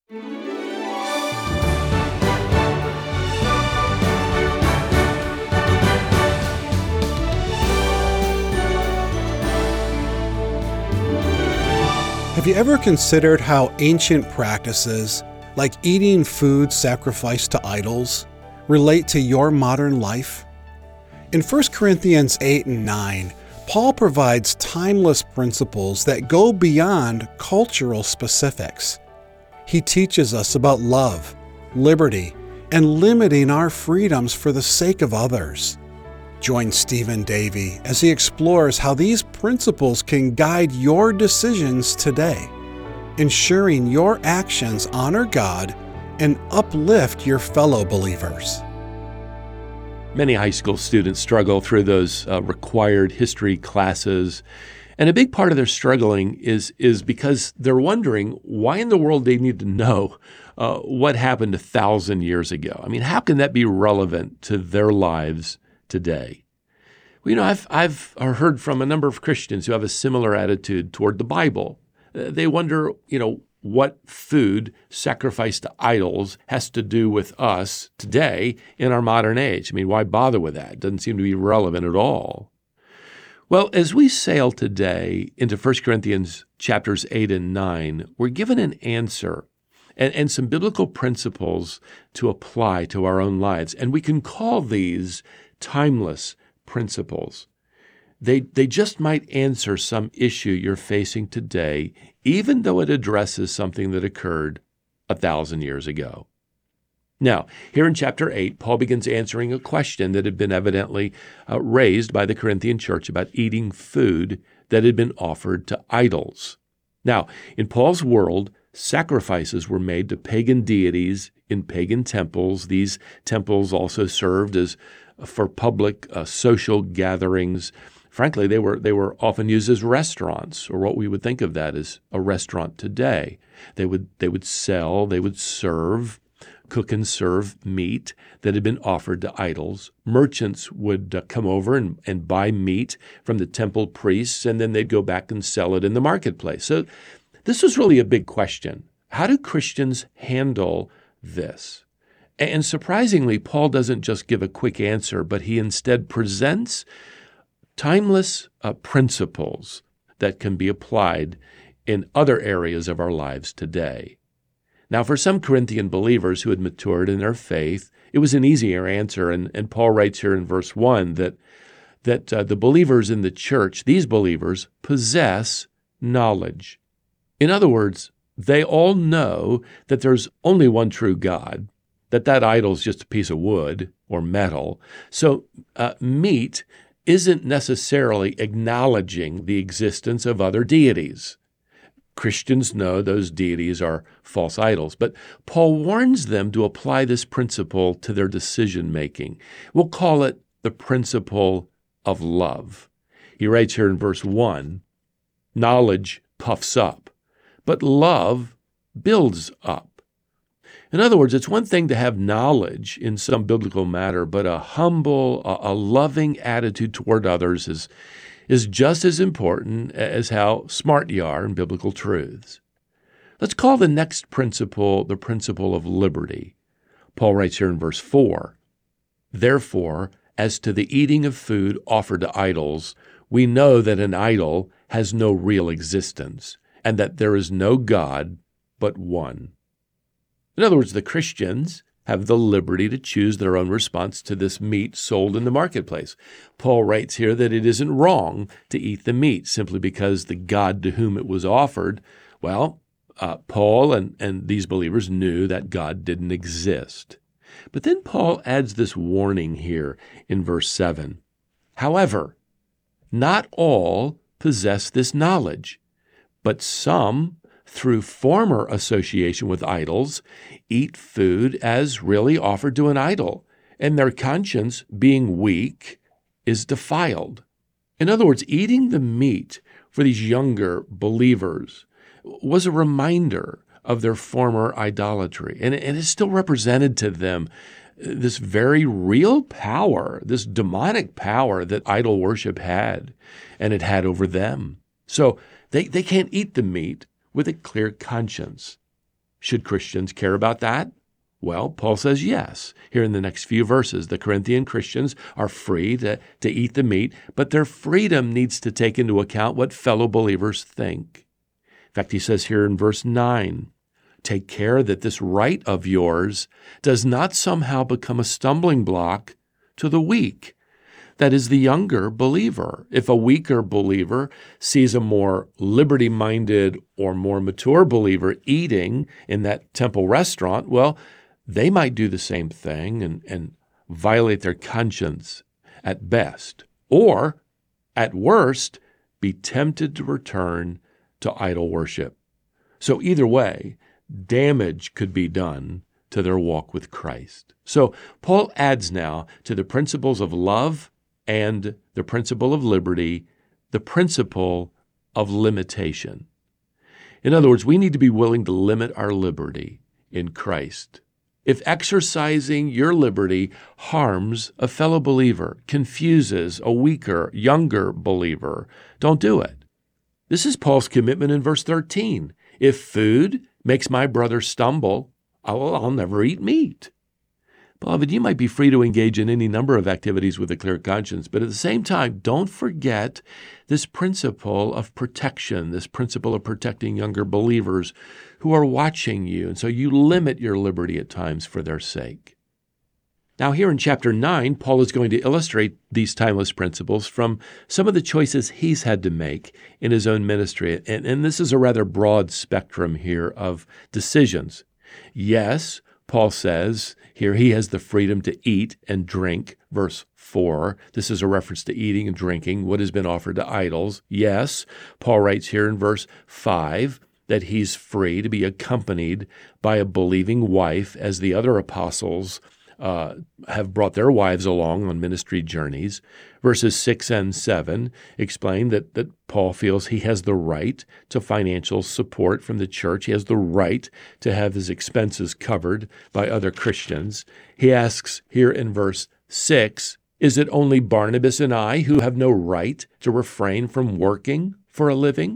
Have you ever considered how ancient practices, like eating food sacrificed to idols, relate to your modern life? In 1 Corinthians 8 and 9, Paul provides timeless principles that go beyond cultural specifics. He teaches us about love, liberty, and limiting our freedoms for the sake of others. Join Stephen Davey as he explores how these principles can guide your decisions today, ensuring your actions honor God and uplift your fellow believers. Many high school students struggle through those required history classes, and a big part of their struggling is because they're wondering why in the world they need to know what happened 1,000 years ago. I mean, how can that be relevant to their lives today? Well, I've heard from a number of Christians who have a similar attitude toward the Bible. They wonder, what food sacrificed to idols has to do with us today in our modern age. I mean, why bother with that? It doesn't seem to be relevant at all. Well, as we sail today into 1 Corinthians chapters 8 and 9, we're given an answer and some biblical principles to apply to our own lives. And we can call these timeless principles. They just might answer some issue you're facing today, even though it addresses something that occurred 1,000 years ago. Now, here in chapter 8, Paul begins answering a question that had been evidently raised by the Corinthian church about eating food that had been offered to idols. Now, in Paul's world, sacrifices were made to pagan deities in pagan temples. These temples also served as for public social gatherings. Frankly, they were often used as restaurants, or what we would think of that as a restaurant today. They would sell, they would cook and serve meat that had been offered to idols. Merchants would come over and buy meat from the temple priests, and then they'd go back and sell it in the marketplace. So this was really a big question. How do Christians handle this? And surprisingly, Paul doesn't just give a quick answer, but he instead presents timeless principles that can be applied in other areas of our lives today. Now, for some Corinthian believers who had matured in their faith, it was an easier answer, and Paul writes here in verse 1 that the believers in the church, these believers, possess knowledge. In other words, they all know that there's only one true God, that idol is just a piece of wood or metal. So meat isn't necessarily acknowledging the existence of other deities. Christians know those deities are false idols, but Paul warns them to apply this principle to their decision-making. We'll call it the principle of love. He writes here in verse 1, knowledge puffs up, but love builds up. In other words, it's one thing to have knowledge in some biblical matter, but a humble, a loving attitude toward others is just as important as how smart you are in biblical truths. Let's call the next principle the principle of liberty. Paul writes here in verse 4, therefore, as to the eating of food offered to idols, we know that an idol has no real existence, and that there is no God but one. In other words, the Christians have the liberty to choose their own response to this meat sold in the marketplace. Paul writes here that it isn't wrong to eat the meat simply because the God to whom it was offered, Paul and these believers knew that God didn't exist. But then Paul adds this warning here in verse 7. However, not all possess this knowledge, but some, through former association with idols, eat food as really offered to an idol, and their conscience, being weak, is defiled. In other words, eating the meat for these younger believers was a reminder of their former idolatry, and it still represented to them this very real power, this demonic power that idol worship had, and it had over them. So they can't eat the meat with a clear conscience. Should Christians care about that? Well, Paul says yes. Here in the next few verses, the Corinthian Christians are free to eat the meat, but their freedom needs to take into account what fellow believers think. In fact, he says here in verse 9, take care that this right of yours does not somehow become a stumbling block to the weak. That is the younger believer. If a weaker believer sees a more liberty-minded or more mature believer eating in that temple restaurant, well, they might do the same thing and violate their conscience at best, or at worst, be tempted to return to idol worship. So either way, damage could be done to their walk with Christ. So Paul adds now to the principles of love and the principle of liberty, the principle of limitation. In other words, we need to be willing to limit our liberty in Christ. If exercising your liberty harms a fellow believer, confuses a weaker, younger believer, don't do it. This is Paul's commitment in verse 13. If food makes my brother stumble, I'll never eat meat. Beloved, you might be free to engage in any number of activities with a clear conscience, but at the same time, don't forget this principle of protection, this principle of protecting younger believers who are watching you, and so you limit your liberty at times for their sake. Now, here in chapter 9, Paul is going to illustrate these timeless principles from some of the choices he's had to make in his own ministry, and this is a rather broad spectrum here of decisions. Yes, Paul says here he has the freedom to eat and drink, verse 4. This is a reference to eating and drinking what has been offered to idols. Yes, Paul writes here in verse 5 that he's free to be accompanied by a believing wife, as the other apostles have brought their wives along on ministry journeys. Verses 6 and 7 explain that Paul feels he has the right to financial support from the church. He has the right to have his expenses covered by other Christians. He asks here in verse 6, is it only Barnabas and I who have no right to refrain from working for a living?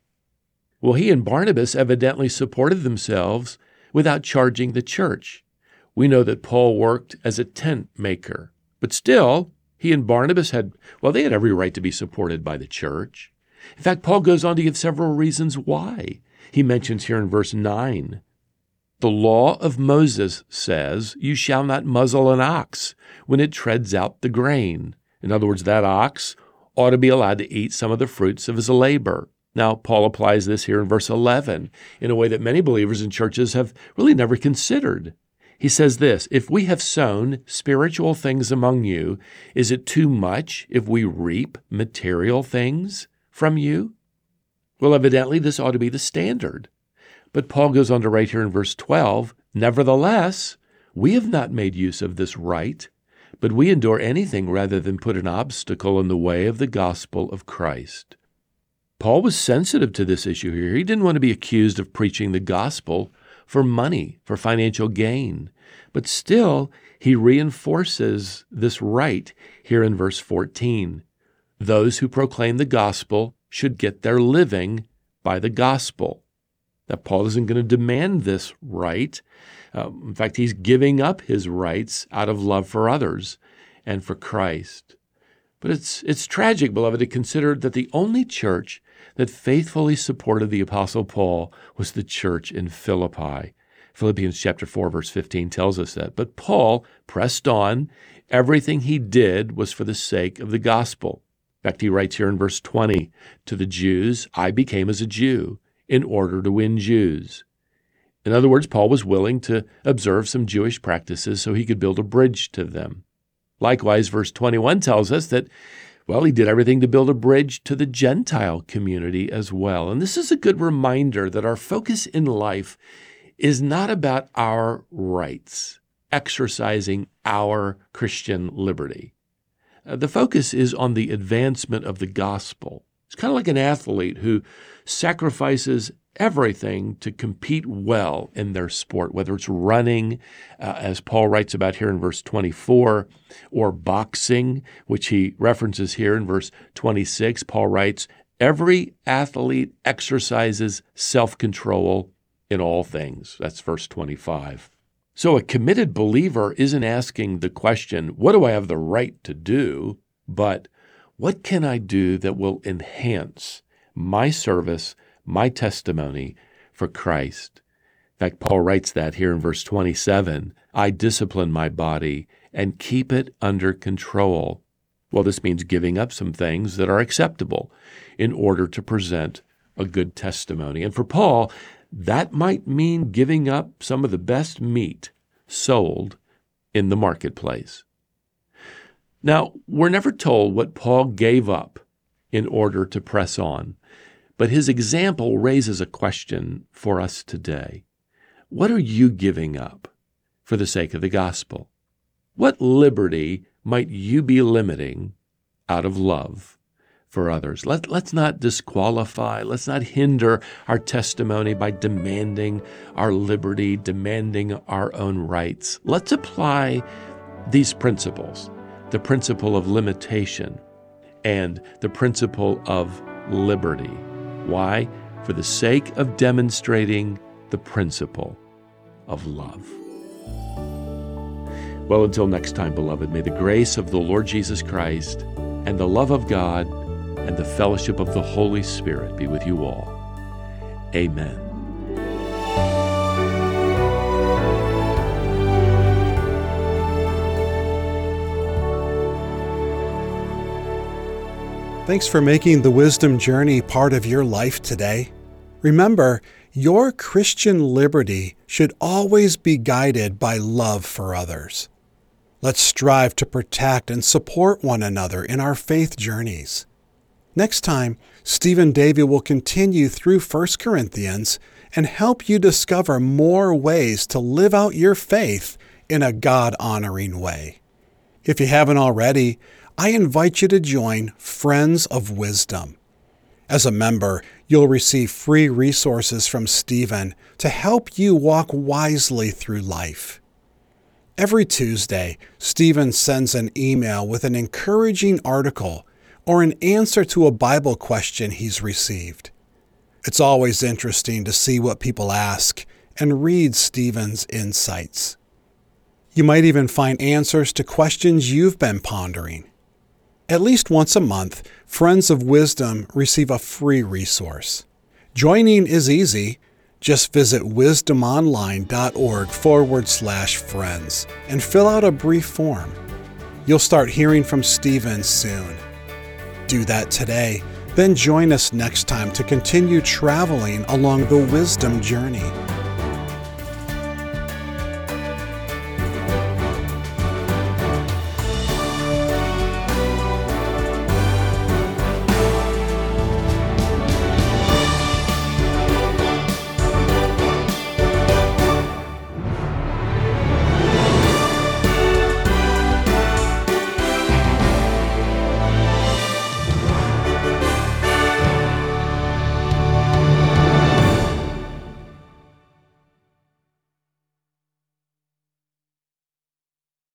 Well, he and Barnabas evidently supported themselves without charging the church. We know that Paul worked as a tent maker, but still, he and Barnabas had every right to be supported by the church. In fact, Paul goes on to give several reasons why. He mentions here in verse 9, the law of Moses says, you shall not muzzle an ox when it treads out the grain. In other words, that ox ought to be allowed to eat some of the fruits of his labor. Now, Paul applies this here in verse 11 in a way that many believers in churches have really never considered. He says this, if we have sown spiritual things among you, is it too much if we reap material things from you? Well, evidently, this ought to be the standard. But Paul goes on to write here in verse 12, nevertheless, we have not made use of this right, but we endure anything rather than put an obstacle in the way of the gospel of Christ. Paul was sensitive to this issue here. He didn't want to be accused of preaching the gospel for money, for financial gain. But still, he reinforces this right here in verse 14. Those who proclaim the gospel should get their living by the gospel. That Paul isn't going to demand this right. In fact, he's giving up his rights out of love for others and for Christ. But it's tragic, beloved, to consider that the only church that faithfully supported the Apostle Paul was the church in Philippi. Philippians chapter 4, verse 15 tells us that. But Paul pressed on. Everything he did was for the sake of the gospel. In fact, he writes here in verse 20, to the Jews, I became as a Jew in order to win Jews. In other words, Paul was willing to observe some Jewish practices so he could build a bridge to them. Likewise, verse 21 tells us that, he did everything to build a bridge to the Gentile community as well. And this is a good reminder that our focus in life is not about our rights, exercising our Christian liberty. The focus is on the advancement of the gospel. It's kind of like an athlete who sacrifices everything to compete well in their sport, whether it's running, as Paul writes about here in verse 24, or boxing, which he references here in verse 26. Paul writes, every athlete exercises self-control in all things. That's verse 25. So a committed believer isn't asking the question, what do I have the right to do? But what can I do that will enhance my service, my testimony for Christ? In fact, Paul writes that here in verse 27, I discipline my body and keep it under control. Well, this means giving up some things that are acceptable in order to present a good testimony. And for Paul, that might mean giving up some of the best meat sold in the marketplace. Now, we're never told what Paul gave up in order to press on, but his example raises a question for us today. What are you giving up for the sake of the gospel? What liberty might you be limiting out of love for others? Let's not disqualify, let's not hinder our testimony by demanding our liberty, demanding our own rights. Let's apply these principles, the principle of limitation and the principle of liberty. Why? For the sake of demonstrating the principle of love. Well, until next time, beloved, may the grace of the Lord Jesus Christ and the love of God and the fellowship of the Holy Spirit be with you all. Amen. Thanks for making the Wisdom Journey part of your life today. Remember, your Christian liberty should always be guided by love for others. Let's strive to protect and support one another in our faith journeys. Next time, Stephen Davey will continue through 1 Corinthians and help you discover more ways to live out your faith in a God-honoring way. If you haven't already, I invite you to join Friends of Wisdom. As a member, you'll receive free resources from Stephen to help you walk wisely through life. Every Tuesday, Stephen sends an email with an encouraging article or an answer to a Bible question he's received. It's always interesting to see what people ask and read Stephen's insights. You might even find answers to questions you've been pondering. At least once a month, Friends of Wisdom receive a free resource. Joining is easy. Just visit wisdomonline.org/friends and fill out a brief form. You'll start hearing from Stephen soon. Do that today, then join us next time to continue traveling along the wisdom journey.